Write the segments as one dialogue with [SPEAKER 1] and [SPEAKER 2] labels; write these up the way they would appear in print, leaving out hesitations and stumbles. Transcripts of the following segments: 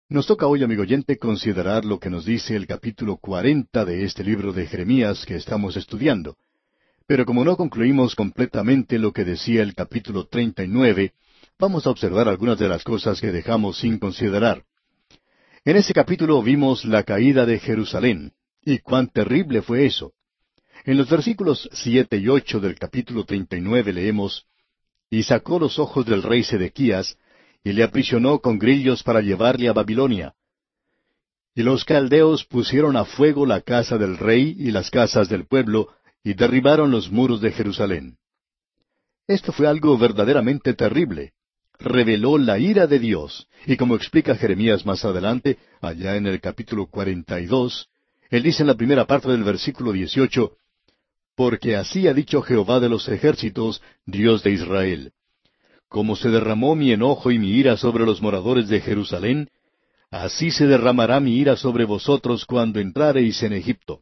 [SPEAKER 1] Nos toca hoy, amigo oyente, considerar lo que nos dice el capítulo 40 de este libro de Jeremías que estamos estudiando. Pero como no concluimos completamente lo que decía el capítulo 39, vamos a observar algunas de las cosas que dejamos sin considerar. En ese capítulo vimos la caída de Jerusalén, y cuán terrible fue eso. En los versículos 7 y 8 del capítulo 39 leemos: Y sacó los ojos del rey Sedequías, y le aprisionó con grillos para llevarle a Babilonia. Y los caldeos pusieron a fuego la casa del rey y las casas del pueblo, y derribaron los muros de Jerusalén. Esto fue algo verdaderamente terrible. Reveló la ira de Dios, y como explica Jeremías más adelante, allá en el capítulo 42, él dice en la primera parte del versículo 18, Porque así ha dicho Jehová de los ejércitos, Dios de Israel: Como se derramó mi enojo y mi ira sobre los moradores de Jerusalén, así se derramará mi ira sobre vosotros cuando entrareis en Egipto.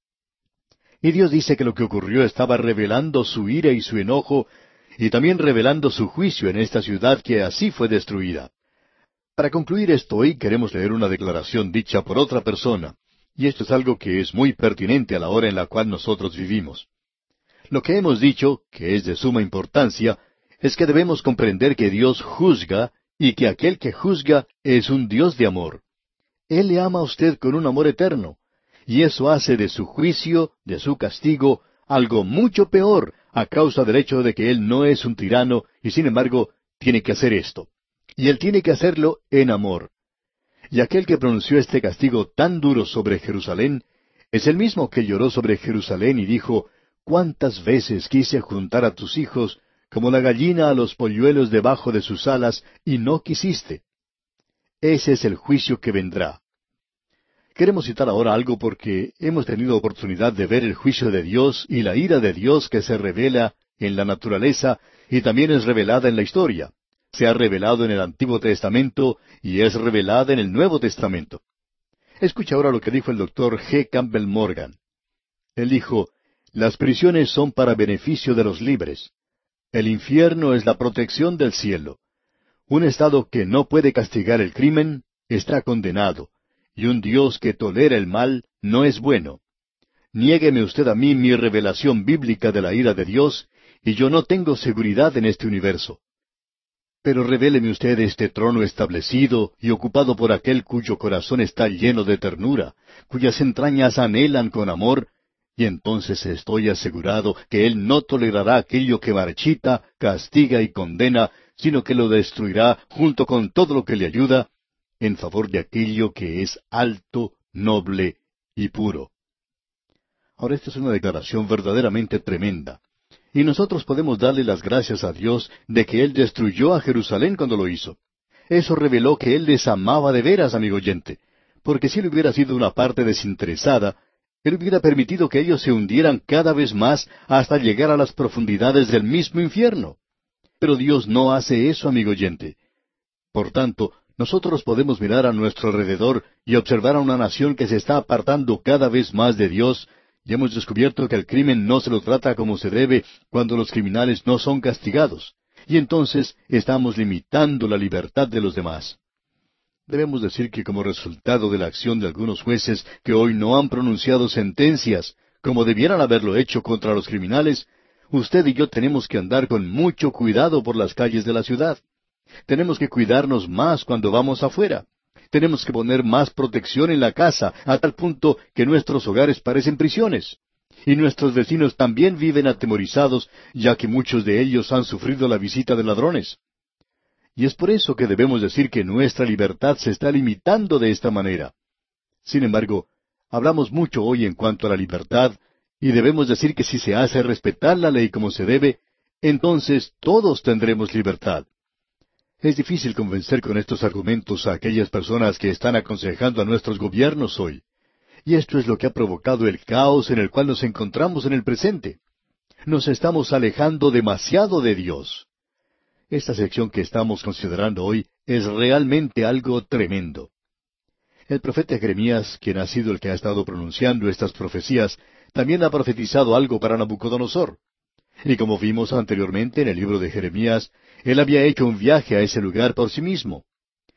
[SPEAKER 1] Y Dios dice que lo que ocurrió estaba revelando su ira y su enojo, y también revelando su juicio en esta ciudad que así fue destruida. Para concluir esto hoy queremos leer una declaración dicha por otra persona, y esto es algo que es muy pertinente a la hora en la cual nosotros vivimos. Lo que hemos dicho, que es de suma importancia, es que debemos comprender que Dios juzga, y que aquel que juzga es un Dios de amor. Él le ama a usted con un amor eterno, y eso hace de su juicio, de su castigo, algo mucho peor, a causa del hecho de que Él no es un tirano, y sin embargo tiene que hacer esto. Y Él tiene que hacerlo en amor. Y aquel que pronunció este castigo tan duro sobre Jerusalén, es el mismo que lloró sobre Jerusalén y dijo: «¿Cuántas veces quise juntar a tus hijos, como la gallina a los polluelos debajo de sus alas, y no quisiste»? Ese es el juicio que vendrá. Queremos citar ahora algo porque hemos tenido oportunidad de ver el juicio de Dios y la ira de Dios que se revela en la naturaleza y también es revelada en la historia. Se ha revelado en el Antiguo Testamento y es revelada en el Nuevo Testamento. Escucha ahora lo que dijo el doctor G. Campbell Morgan. Él dijo: «Las prisiones son para beneficio de los libres. El infierno es la protección del cielo. Un Estado que no puede castigar el crimen está condenado, y un Dios que tolera el mal no es bueno. Niégueme usted a mí mi revelación bíblica de la ira de Dios, y yo no tengo seguridad en este universo. Pero revéleme usted este trono establecido y ocupado por aquel cuyo corazón está lleno de ternura, cuyas entrañas anhelan con amor, y entonces estoy asegurado que Él no tolerará aquello que marchita, castiga y condena, sino que lo destruirá junto con todo lo que le ayuda, en favor de aquello que es alto, noble y puro». Ahora, esta es una declaración verdaderamente tremenda. Y nosotros podemos darle las gracias a Dios de que Él destruyó a Jerusalén cuando lo hizo. Eso reveló que Él les amaba de veras, amigo oyente, porque si Él hubiera sido una parte desinteresada, Él hubiera permitido que ellos se hundieran cada vez más hasta llegar a las profundidades del mismo infierno. Pero Dios no hace eso, amigo oyente. Por tanto, nosotros podemos mirar a nuestro alrededor y observar a una nación que se está apartando cada vez más de Dios, y hemos descubierto que el crimen no se lo trata como se debe cuando los criminales no son castigados, y entonces estamos limitando la libertad de los demás. Debemos decir que como resultado de la acción de algunos jueces que hoy no han pronunciado sentencias como debieran haberlo hecho contra los criminales, usted y yo tenemos que andar con mucho cuidado por las calles de la ciudad. Tenemos que cuidarnos más cuando vamos afuera. Tenemos que poner más protección en la casa, a tal punto que nuestros hogares parecen prisiones. Y nuestros vecinos también viven atemorizados, ya que muchos de ellos han sufrido la visita de ladrones. Y es por eso que debemos decir que nuestra libertad se está limitando de esta manera. Sin embargo, hablamos mucho hoy en cuanto a la libertad, y debemos decir que si se hace respetar la ley como se debe, entonces todos tendremos libertad. Es difícil convencer con estos argumentos a aquellas personas que están aconsejando a nuestros gobiernos hoy. Y esto es lo que ha provocado el caos en el cual nos encontramos en el presente. Nos estamos alejando demasiado de Dios. Esta sección que estamos considerando hoy es realmente algo tremendo. El profeta Jeremías, quien ha sido el que ha estado pronunciando estas profecías, también ha profetizado algo para Nabucodonosor. Y como vimos anteriormente en el libro de Jeremías, él había hecho un viaje a ese lugar por sí mismo.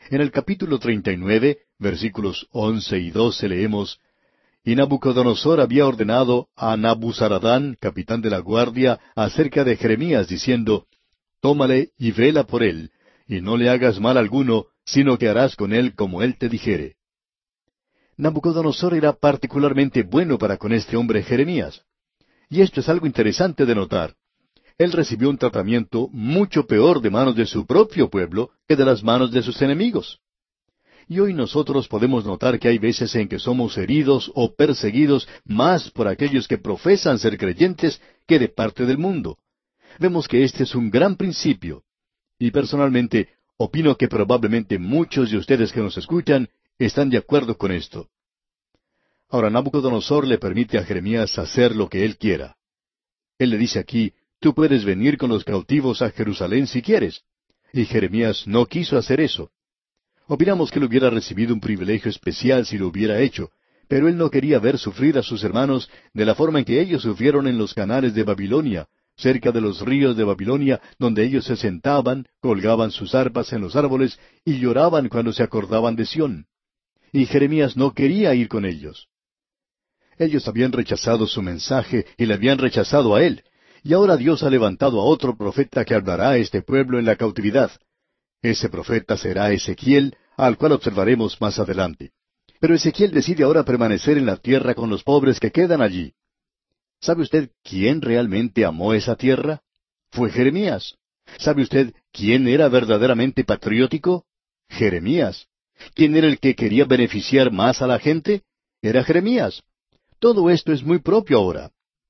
[SPEAKER 1] En el capítulo 39, versículos 11 y 12 leemos: Y Nabucodonosor había ordenado a Nabuzaradán, capitán de la guardia, acerca de Jeremías, diciendo: Tómale y vela por él, y no le hagas mal alguno, sino que harás con él como él te dijere. Nabucodonosor era particularmente bueno para con este hombre Jeremías. Y esto es algo interesante de notar. Él recibió un tratamiento mucho peor de manos de su propio pueblo que de las manos de sus enemigos. Y hoy nosotros podemos notar que hay veces en que somos heridos o perseguidos más por aquellos que profesan ser creyentes que de parte del mundo. Vemos que este es un gran principio. Y personalmente, opino que probablemente muchos de ustedes que nos escuchan están de acuerdo con esto. Ahora, Nabucodonosor le permite a Jeremías hacer lo que él quiera. Él le dice aquí: tú puedes venir con los cautivos a Jerusalén si quieres. Y Jeremías no quiso hacer eso. Opinamos que él hubiera recibido un privilegio especial si lo hubiera hecho, pero él no quería ver sufrir a sus hermanos de la forma en que ellos sufrieron en los canales de Babilonia, cerca de los ríos de Babilonia, donde ellos se sentaban, colgaban sus arpas en los árboles y lloraban cuando se acordaban de Sión. Y Jeremías no quería ir con ellos. Ellos habían rechazado su mensaje y le habían rechazado a él, y ahora Dios ha levantado a otro profeta que hablará a este pueblo en la cautividad. Ese profeta será Ezequiel, al cual observaremos más adelante. Pero Ezequiel decide ahora permanecer en la tierra con los pobres que quedan allí. ¿Sabe usted quién realmente amó esa tierra? Fue Jeremías. ¿Sabe usted quién era verdaderamente patriótico? Jeremías. ¿Quién era el que quería beneficiar más a la gente? Era Jeremías. Todo esto es muy propio ahora.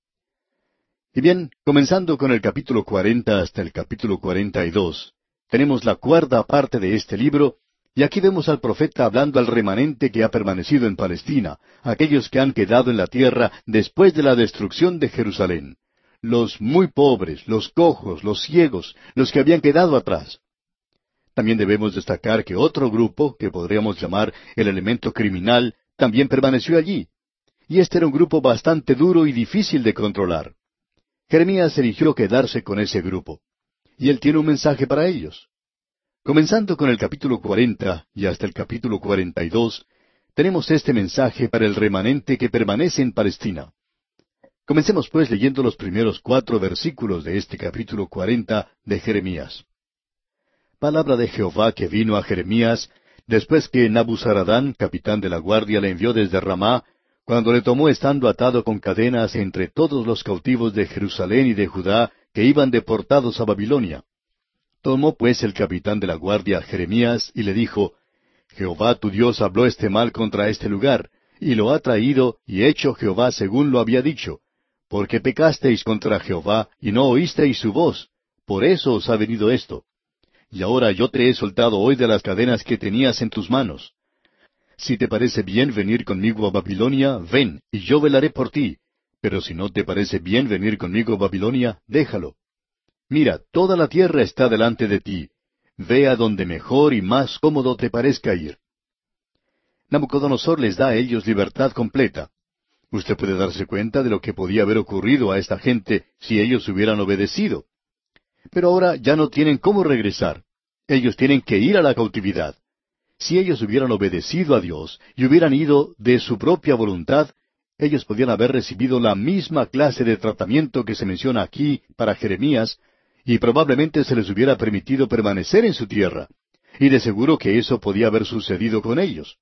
[SPEAKER 1] Y bien, comenzando con el capítulo 40 hasta el capítulo 42, tenemos la cuarta parte de este libro, y aquí vemos al profeta hablando al remanente que ha permanecido en Palestina, aquellos que han quedado en la tierra después de la destrucción de Jerusalén, los muy pobres, los cojos, los ciegos, los que habían quedado atrás. También debemos destacar que otro grupo, que podríamos llamar el elemento criminal, también permaneció allí. Y este era un grupo bastante duro y difícil de controlar. Jeremías eligió quedarse con ese grupo. Y él tiene un mensaje para ellos. Comenzando con el capítulo 40 y hasta el capítulo 42, tenemos este mensaje para el remanente que permanece en Palestina. Comencemos pues leyendo los primeros 4 versículos de este capítulo 40 de Jeremías. Palabra de Jehová que vino a Jeremías después que Nabuzaradán, capitán de la guardia, le envió desde Ramá, cuando le tomó estando atado con cadenas entre todos los cautivos de Jerusalén y de Judá que iban deportados a Babilonia. Tomó pues el capitán de la guardia a Jeremías y le dijo: Jehová tu Dios habló este mal contra este lugar, y lo ha traído y hecho Jehová según lo había dicho, porque pecasteis contra Jehová y no oísteis su voz, por eso os ha venido esto. Y ahora yo te he soltado hoy de las cadenas que tenías en tus manos. Si te parece bien venir conmigo a Babilonia, ven, y yo velaré por ti. Pero si no te parece bien venir conmigo a Babilonia, déjalo. Mira, toda la tierra está delante de ti. Ve a donde mejor y más cómodo te parezca ir. Nabucodonosor les da a ellos libertad completa. Usted puede darse cuenta de lo que podía haber ocurrido a esta gente si ellos hubieran obedecido. Pero ahora ya no tienen cómo regresar. Ellos tienen que ir a la cautividad. Si ellos hubieran obedecido a Dios y hubieran ido de su propia voluntad, ellos podían haber recibido la misma clase de tratamiento que se menciona aquí para Jeremías, y probablemente se les hubiera permitido permanecer en su tierra. Y de seguro que eso podía haber sucedido con ellos.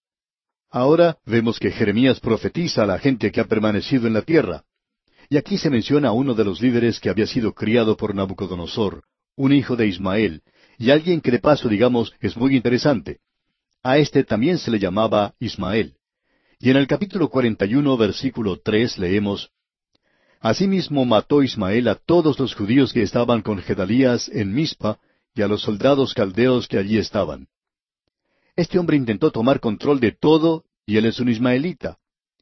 [SPEAKER 1] Ahora vemos que Jeremías profetiza a la gente que ha permanecido en la tierra. Y aquí se menciona a uno de los líderes que había sido criado por Nabucodonosor, un hijo de Ismael, y alguien que de paso, digamos, es muy interesante. A este también se le llamaba Ismael. Y en el capítulo 41, versículo 3, leemos: Asimismo mató Ismael a todos los judíos que estaban con Gedalías en Mizpa, y a los soldados caldeos que allí estaban. Este hombre intentó tomar control de todo, y él es un ismaelita.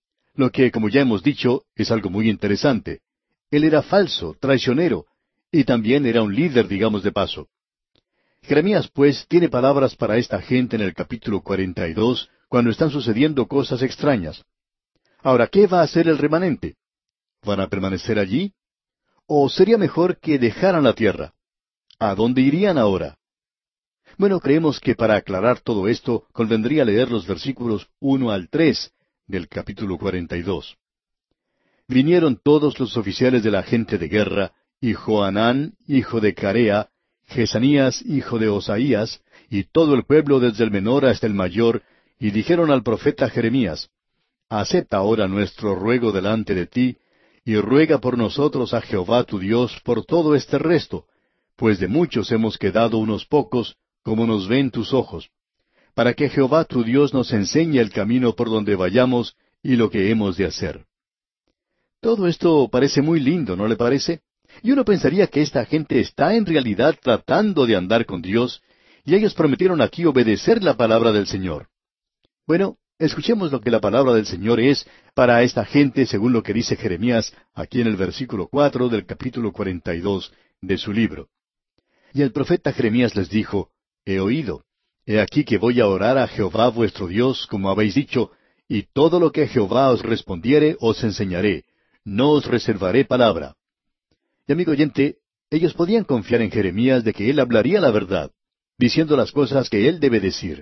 [SPEAKER 1] Lo que, como ya hemos dicho, es algo muy interesante. Él era falso, traicionero, y también era un líder, digamos de paso. Jeremías, pues, tiene palabras para esta gente en el capítulo 42, cuando están sucediendo cosas extrañas. Ahora, ¿qué va a hacer el remanente? ¿Van a permanecer allí? ¿O sería mejor que dejaran la tierra? ¿A dónde irían ahora? Bueno, creemos que para aclarar todo esto convendría leer los versículos 1 al 3 del capítulo 42. Vinieron todos los oficiales de la gente de guerra, y Johanán, hijo de Carea, Jesanías, hijo de Osaías, y todo el pueblo desde el menor hasta el mayor, y dijeron al profeta Jeremías, acepta ahora nuestro ruego delante de ti, y ruega por nosotros a Jehová tu Dios por todo este resto, pues de muchos hemos quedado unos pocos, como nos ven tus ojos, para que Jehová tu Dios nos enseñe el camino por donde vayamos y lo que hemos de hacer. Todo esto parece muy lindo, ¿no le parece? Y uno pensaría que esta gente está en realidad tratando de andar con Dios, y ellos prometieron aquí obedecer la palabra del Señor. Bueno, escuchemos lo que la palabra del Señor es para esta gente según lo que dice Jeremías aquí en el versículo 4 del capítulo 42 de su libro. Y el profeta Jeremías les dijo, he oído, he aquí que voy a orar a Jehová vuestro Dios, como habéis dicho, y todo lo que Jehová os respondiere os enseñaré, no os reservaré palabra. Y amigo oyente, ellos podían confiar en Jeremías de que él hablaría la verdad, diciendo las cosas que él debe decir.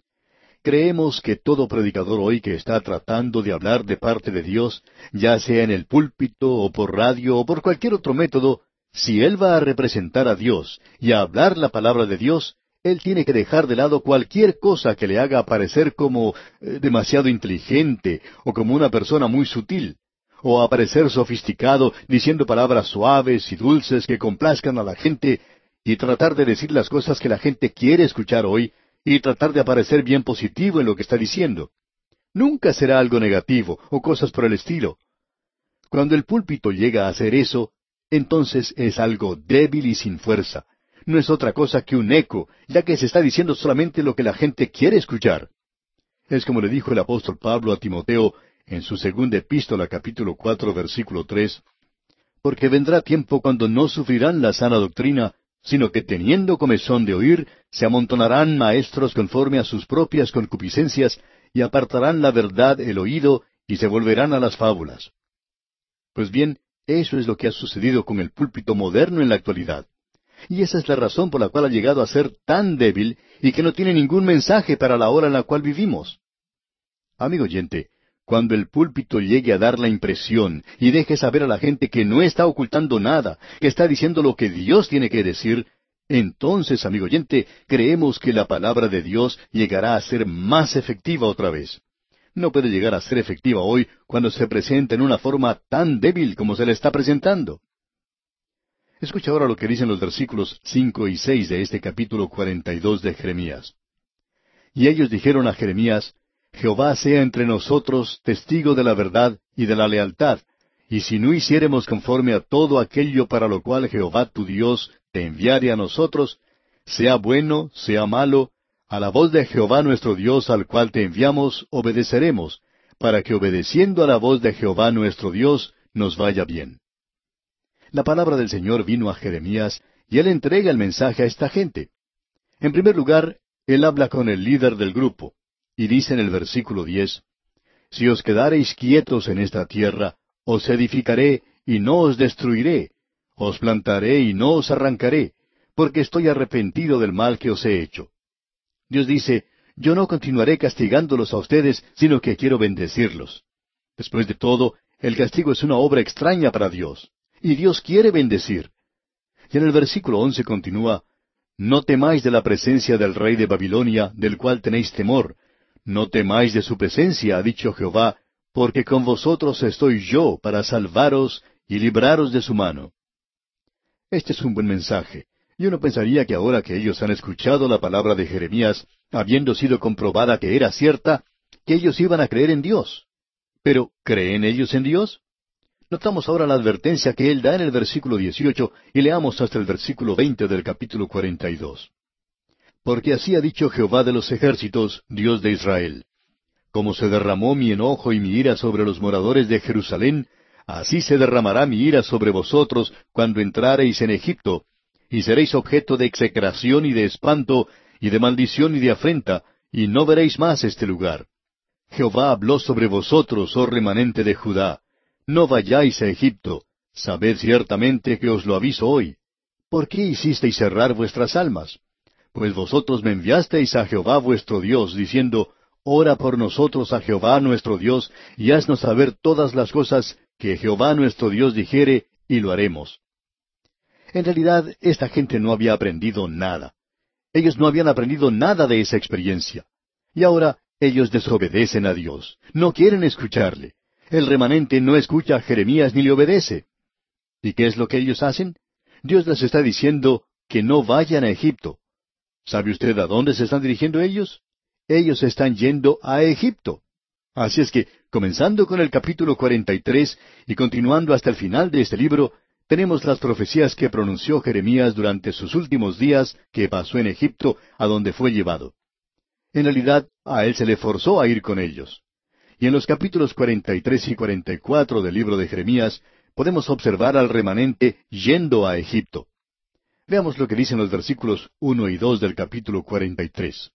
[SPEAKER 1] Creemos que todo predicador hoy que está tratando de hablar de parte de Dios, ya sea en el púlpito o por radio o por cualquier otro método, si él va a representar a Dios y a hablar la palabra de Dios, él tiene que dejar de lado cualquier cosa que le haga parecer como demasiado inteligente o como una persona muy sutil, o aparecer sofisticado diciendo palabras suaves y dulces que complazcan a la gente, y tratar de decir las cosas que la gente quiere escuchar hoy, y tratar de aparecer bien positivo en lo que está diciendo. Nunca será algo negativo o cosas por el estilo. Cuando el púlpito llega a hacer eso, entonces es algo débil y sin fuerza. No es otra cosa que un eco, ya que se está diciendo solamente lo que la gente quiere escuchar. Es como le dijo el apóstol Pablo a Timoteo en su segunda epístola, capítulo 4, versículo 3, porque vendrá tiempo cuando no sufrirán la sana doctrina, sino que teniendo comezón de oír, se amontonarán maestros conforme a sus propias concupiscencias, y apartarán la verdad el oído, y se volverán a las fábulas. Pues bien, eso es lo que ha sucedido con el púlpito moderno en la actualidad. Y esa es la razón por la cual ha llegado a ser tan débil y que no tiene ningún mensaje para la hora en la cual vivimos. Amigo oyente, cuando el púlpito llegue a dar la impresión y deje saber a la gente que no está ocultando nada, que está diciendo lo que Dios tiene que decir, entonces, amigo oyente, creemos que la palabra de Dios llegará a ser más efectiva otra vez. No puede llegar a ser efectiva hoy cuando se presenta en una forma tan débil como se le está presentando. Escucha ahora lo que dicen los versículos 5 y 6 de este capítulo 42 de Jeremías. Y ellos dijeron a Jeremías, Jehová sea entre nosotros testigo de la verdad y de la lealtad, y si no hiciéremos conforme a todo aquello para lo cual Jehová tu Dios te enviare a nosotros, sea bueno, sea malo, a la voz de Jehová nuestro Dios al cual te enviamos, obedeceremos, para que obedeciendo a la voz de Jehová nuestro Dios nos vaya bien. La palabra del Señor vino a Jeremías, y él entrega el mensaje a esta gente. En primer lugar, él habla con el líder del grupo, y dice en el versículo 10, Si os quedareis quietos en esta tierra, os edificaré y no os destruiré, os plantaré y no os arrancaré, porque estoy arrepentido del mal que os he hecho. Dios dice, yo no continuaré castigándolos a ustedes, sino que quiero bendecirlos. Después de todo, el castigo es una obra extraña para Dios, y Dios quiere bendecir. Y en el versículo 11 continúa, No temáis de la presencia del rey de Babilonia, del cual tenéis temor. No temáis de su presencia, ha dicho Jehová, porque con vosotros estoy yo para salvaros y libraros de su mano. Este es un buen mensaje. Y uno pensaría que ahora que ellos han escuchado la palabra de Jeremías, habiendo sido comprobada que era cierta, que ellos iban a creer en Dios. Pero, ¿creen ellos en Dios? Notamos ahora la advertencia que él da en el versículo 18 y leamos hasta el versículo 20 del capítulo 42. Porque así ha dicho Jehová de los ejércitos, Dios de Israel. Como se derramó mi enojo y mi ira sobre los moradores de Jerusalén, así se derramará mi ira sobre vosotros cuando entrareis en Egipto, y seréis objeto de execración y de espanto, y de maldición y de afrenta, y no veréis más este lugar. Jehová habló sobre vosotros, oh remanente de Judá. No vayáis a Egipto, sabed ciertamente que os lo aviso hoy. ¿Por qué hicisteis cerrar vuestras almas? Pues vosotros me enviasteis a Jehová vuestro Dios, diciendo, Ora por nosotros a Jehová nuestro Dios, y haznos saber todas las cosas que Jehová nuestro Dios dijere, y lo haremos. En realidad, esta gente no había aprendido nada. Ellos no habían aprendido nada de esa experiencia. Y ahora ellos desobedecen a Dios. No quieren escucharle. El remanente no escucha a Jeremías ni le obedece. ¿Y qué es lo que ellos hacen? Dios les está diciendo que no vayan a Egipto. ¿Sabe usted a dónde se están dirigiendo ellos? Ellos están yendo a Egipto. Así es que, comenzando con el capítulo 43 y continuando hasta el final de este libro, tenemos las profecías que pronunció Jeremías durante sus últimos días que pasó en Egipto, a donde fue llevado. En realidad, a él se le forzó a ir con ellos. Y en los capítulos 43 y 44 del libro de Jeremías, podemos observar al remanente yendo a Egipto. Veamos lo que dicen los versículos 1 y 2 del capítulo 43.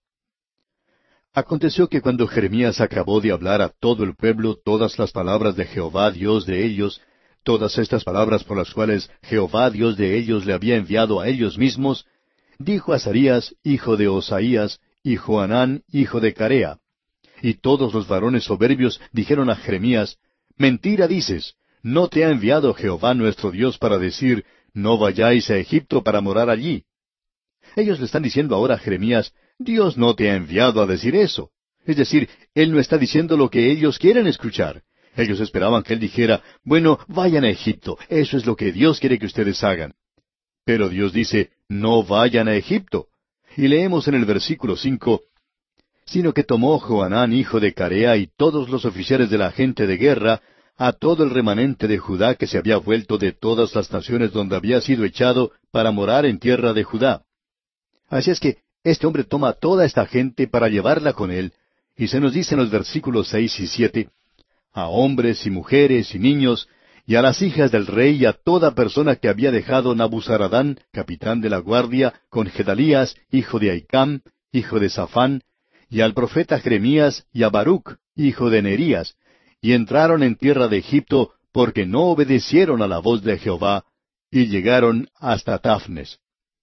[SPEAKER 1] Aconteció que cuando Jeremías acabó de hablar a todo el pueblo todas las palabras de Jehová Dios de ellos, todas estas palabras por las cuales Jehová Dios de ellos le había enviado a ellos mismos, dijo Azarías, hijo de Osaías, y Johanán, hijo de Carea. Y todos los varones soberbios dijeron a Jeremías, Mentira dices, ¿no te ha enviado Jehová nuestro Dios para decir, no vayáis a Egipto para morar allí? Ellos le están diciendo ahora a Jeremías, Dios no te ha enviado a decir eso. Es decir, Él no está diciendo lo que ellos quieren escuchar. Ellos esperaban que Él dijera, bueno, vayan a Egipto, eso es lo que Dios quiere que ustedes hagan. Pero Dios dice, no vayan a Egipto. Y leemos en el versículo 5, sino que tomó Johanán hijo de Carea y todos los oficiales de la gente de guerra, a todo el remanente de Judá que se había vuelto de todas las naciones donde había sido echado para morar en tierra de Judá. Así es que este hombre toma a toda esta gente para llevarla con él, y se nos dice en los versículos 6 y 7, a hombres y mujeres y niños, y a las hijas del rey y a toda persona que había dejado Nabuzaradán, capitán de la guardia, con Gedalías, hijo de Ahicam, hijo de Safán, y al profeta Jeremías y a Baruch, hijo de Nerías, y entraron en tierra de Egipto, porque no obedecieron a la voz de Jehová, y llegaron hasta Tafnes.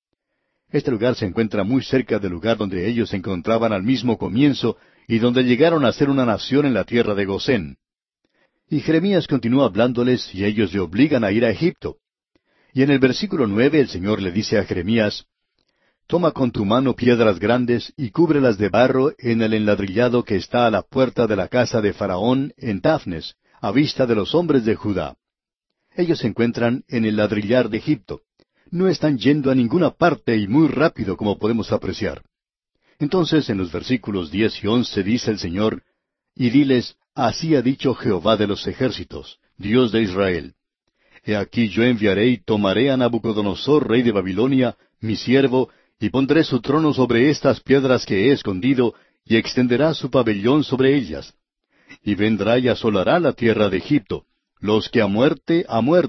[SPEAKER 1] Este lugar se encuentra muy cerca del lugar donde ellos se encontraban al mismo comienzo, y donde llegaron a ser una nación en la tierra de Gosén. Y Jeremías continúa hablándoles, y ellos le obligan a ir a Egipto. Y en el versículo 9 el Señor le dice a Jeremías, Toma con tu mano piedras grandes, y cúbrelas de barro en el enladrillado que está a la puerta de la casa de Faraón en Tafnes, a vista de los hombres de Judá. Ellos se encuentran en el ladrillar de Egipto. No están yendo a ninguna parte y muy rápido como podemos apreciar. Entonces en los versículos 10 y 11 dice el Señor, Y diles, Así ha dicho Jehová de los ejércitos, Dios de Israel. He aquí yo enviaré y tomaré a Nabucodonosor, rey de Babilonia, mi siervo, y pondré su trono sobre estas piedras que he escondido, y extenderá su pabellón sobre ellas. Y vendrá y asolará la tierra de Egipto, los que a muerte,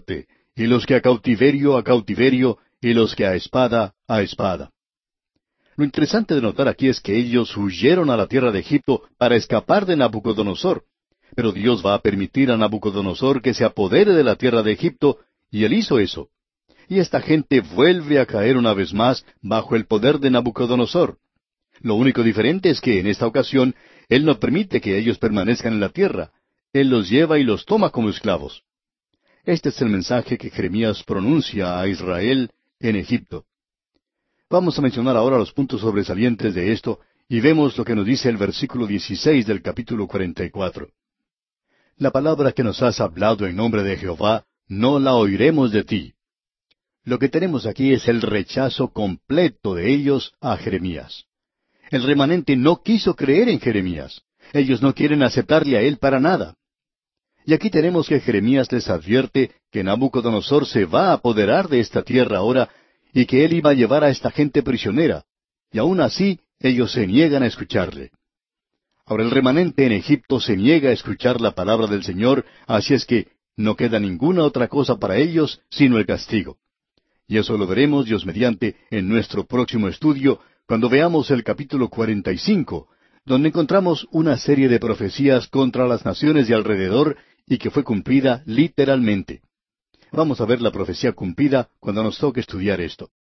[SPEAKER 1] y los que a cautiverio, y los que a espada. Lo interesante de notar aquí es que ellos huyeron a la tierra de Egipto para escapar de Nabucodonosor. Pero Dios va a permitir a Nabucodonosor que se apodere de la tierra de Egipto, y él hizo eso. Y esta gente vuelve a caer una vez más bajo el poder de Nabucodonosor. Lo único diferente es que en esta ocasión Él no permite que ellos permanezcan en la tierra. Él los lleva y los toma como esclavos. Este es el mensaje que Jeremías pronuncia a Israel en Egipto. Vamos a mencionar ahora los puntos sobresalientes de esto, y vemos lo que nos dice el versículo 16 del capítulo 44. La palabra que nos has hablado en nombre de Jehová, no la oiremos de ti. Lo que tenemos aquí es el rechazo completo de ellos a Jeremías. El remanente no quiso creer en Jeremías. Ellos no quieren aceptarle a él para nada. Y aquí tenemos que Jeremías les advierte que Nabucodonosor se va a apoderar de esta tierra ahora, y que él iba a llevar a esta gente prisionera. Y aún así, ellos se niegan a escucharle. Ahora el remanente en Egipto se niega a escuchar la palabra del Señor, así es que no queda ninguna otra cosa para ellos sino el castigo. Y eso lo veremos, Dios mediante, en nuestro próximo estudio, cuando veamos el capítulo 45, donde encontramos una serie de profecías contra las naciones de alrededor y que fue cumplida literalmente. Vamos a ver la profecía cumplida cuando nos toque estudiar esto.